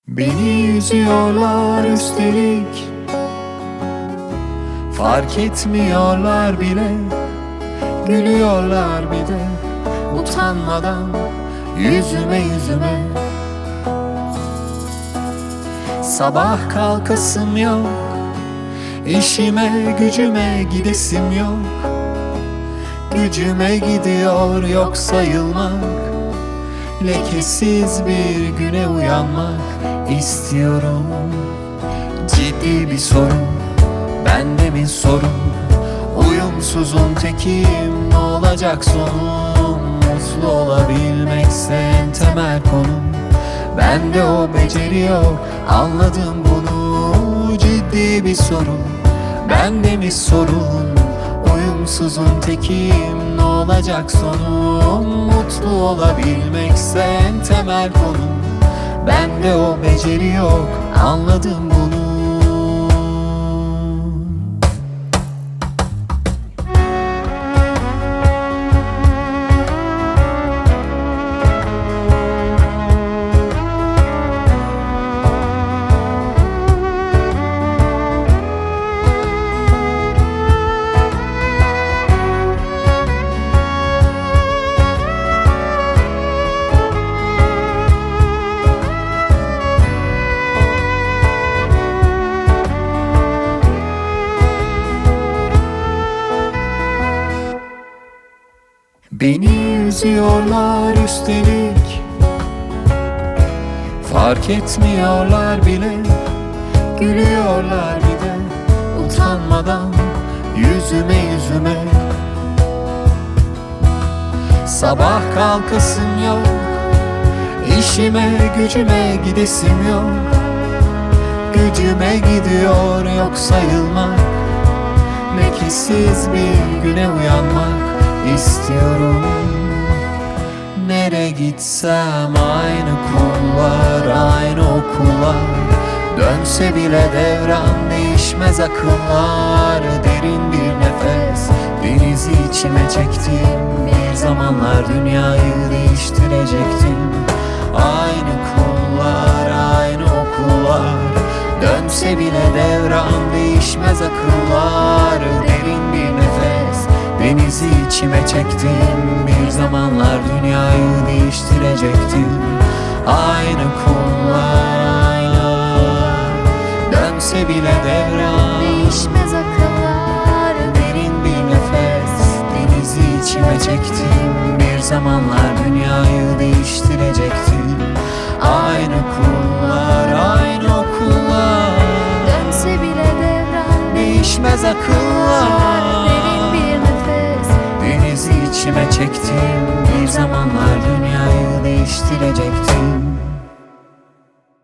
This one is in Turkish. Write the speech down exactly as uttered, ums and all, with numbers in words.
Beni yüzüyorlar üstelik, fark etmiyorlar bile. Gülüyorlar bir de utanmadan yüzüme yüzüme. Sabah kalkasım yok, işime gücüme gidesim yok. Gücüme gidiyor yok sayılmak, lekesiz bir güne uyanmak istiyorum. Ciddi bir sorun, bende mi sorun? Uyumsuzun tekim, ne olacak sonum? Mutlu olabilmekse en temel konum. Bende o beceri yok, anladım bunu. Ciddi bir sorun, bende mi sorun? Uyumsuzun tekim, ne olacak sonum? Mutlu olabilmekse en temel konum. Bende o beceri yok, anladım bunu. Beni üzüyorlar üstelik, fark etmiyorlar bile. Gülüyorlar bir de utanmadan yüzüme yüzüme. Sabah kalkasım yok, işime gücüme gidesim yok. Gücüme gidiyor yok sayılmak, lekesiz bir güne uyanmak istiyorum. Nere gitsem aynı kullar, aynı okullar. Dönse bile devran değişmez akıllar. Derin bir nefes, denizi içime çektim. Bir zamanlar dünyayı değiştirecektim. Aynı kullar, aynı okullar. Dönse bile devran değişmez akıllar. Derin bir nefes, denizi içime çektim. Bir zamanlar dünyayı değiştirecektim. Aynı kullar, dönse bile devran değişmez akıllar. Derin bir nefes, denizi içime çektim. Bir zamanlar dünyayı değiştirecektim. Aynı kullar, aynı okullar. Dönse bile devran değişmez akıllar. Derin bir nefes, denizi içime çektim. Bir zamanlar dünyayı değiştirecektim.